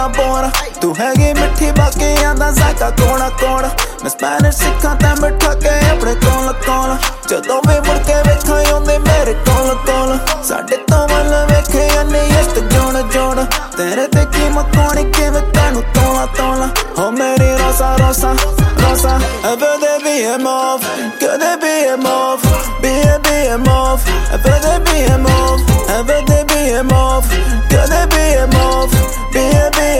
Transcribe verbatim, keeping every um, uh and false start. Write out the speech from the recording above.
बोरा तू हैगी मिठी बाकियां दा जायका कोना कोना मैं स्पैनिश सिखा ते मिठा के अपने कोल कोल जदों भी मुड़ के वेखां आउंदे मेरे कोल कोल साडे तो वल वेखे जाने इश्क जोड़ जोड़ तेरे ते की मकोनी किवें तैनूं तोला तोला हो मेरी रोसा रोसा rosa ever they be a mauve could they be a mauve be a be a mauve ever they be a mauve ever they be a mauve could they be a mauve be a be